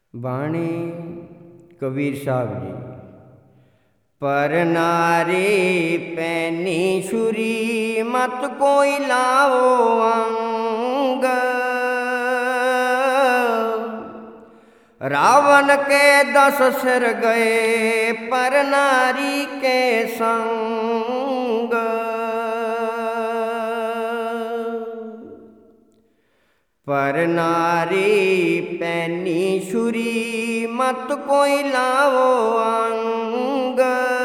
बाणी कबीर साहब जी। पर नारी पैनी छुरी मत कोई लाओ अंग। रावण के 10 सिर गए पर नारी के संग। पर नारी पैनी छुरी मत कोई लाओ अंग।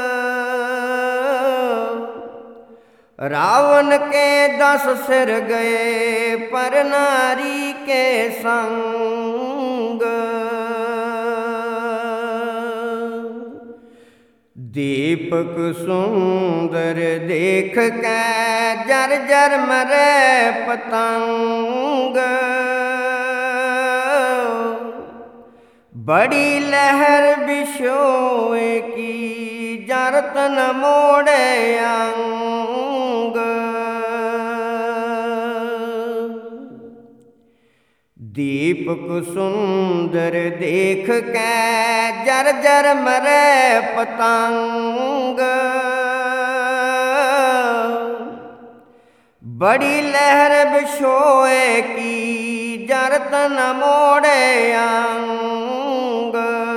रावण के 10 सिर गए पर नारी के संग। दीपक सुंदर देख के जर जर मरे पतंग। बड़ी लहर बिछोए की जरत न मोड़े अंग। दीपक सुंदर देख के जर जर मरे पतंग। बड़ी लहर बिछोए की जरत न मोड़े अंग।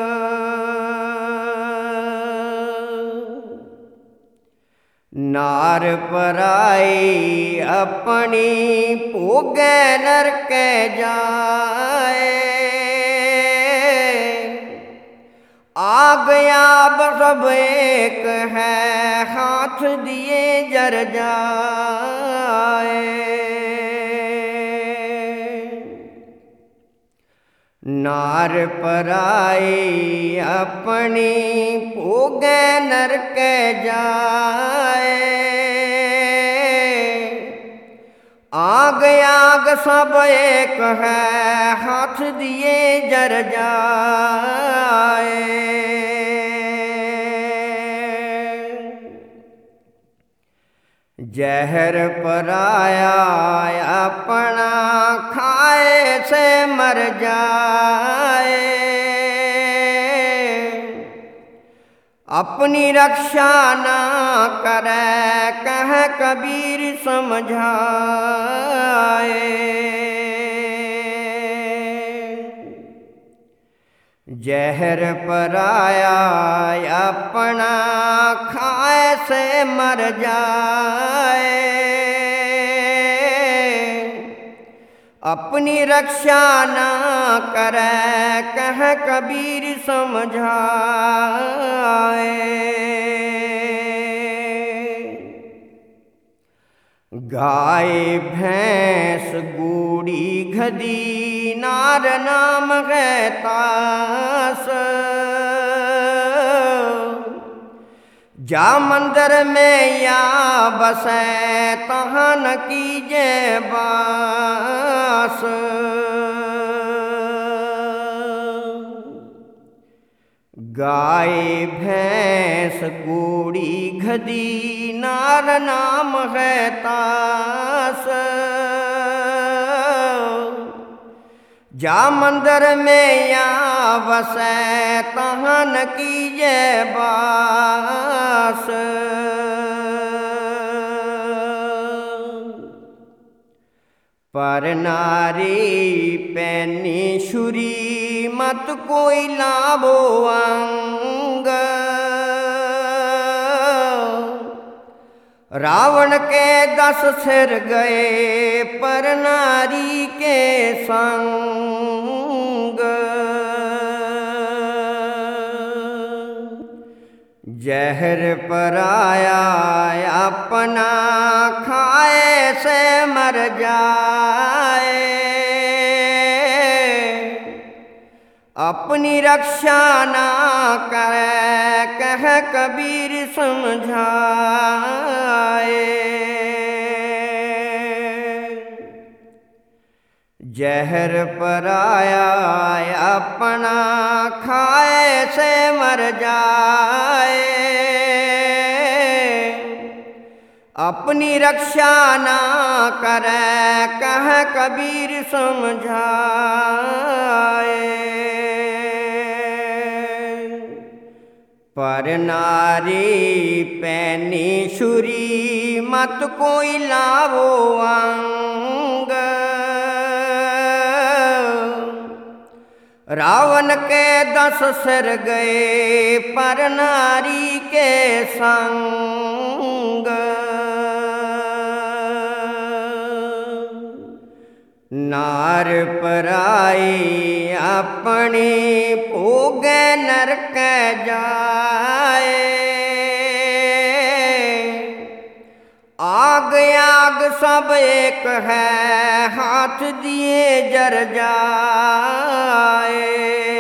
नार पराई अपनी पोगे नरक जाए। आ गया सब एक है हाथ दिए जर जाए। नार पराई अपनी पोगे नरक जाए। आग आग सब एक है हाथ दिए जर जाए। जहर पराया अपना खाए से मर जाए। अपनी रक्षा ना करे कह कबीर समझाए। जहर पराया अपना खाए से मर जाए। अपनी रक्षा ना करे कह कबीर समझाए। गाय भैंस गूड़ी गधी नार नाम है तास। जा मंदिर में या बसे तहाँ न कीजे बास। गाय भैंस गूड़ी गधी नार नाम है तास। जा मंदिर में या बसे तहाँ न कीजे बास। पर नारी पैनी छुरी मत कोई लावो अंग। रावण के 10 सिर गए पर नारी के संग। जहर पराया अपना खाए से मर जाए। अपनी रक्षा ना करे कह कबीर समझाए। जहर पराया अपना खाए से मर जाए। अपनी रक्षा ना करे कह कबीर समझाए। पर नारी पैनी छुरी मत कोई लावो अंग। रावण के 10 सिर गए पर नारी के संग। नार पराई अपनी भोगे नरक जाए। आग आग सब एक है हाथ दिए जर जाए।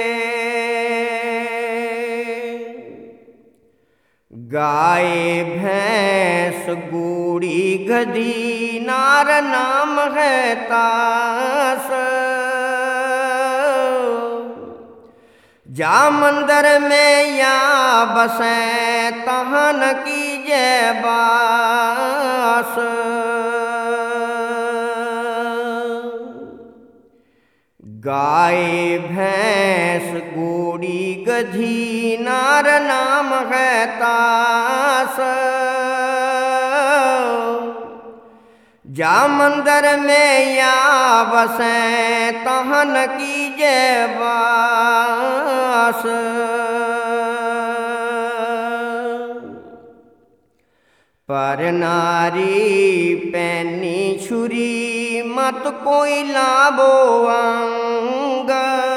गाय भैंस गूड़ी गधी नार नाम है तास। जा मंदिर में या बसें तहाँ न कीजे बास। गाय भैंस गूड़ी गधी नार नाम है तास। जा मंदिर में या बसें तहाँ न कीजे बास। पर नारी पैनी छुरी मत कोई लावो अंग।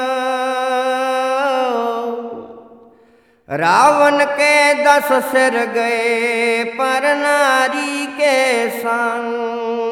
रावण के 10 सिर गए पर नारी के संग।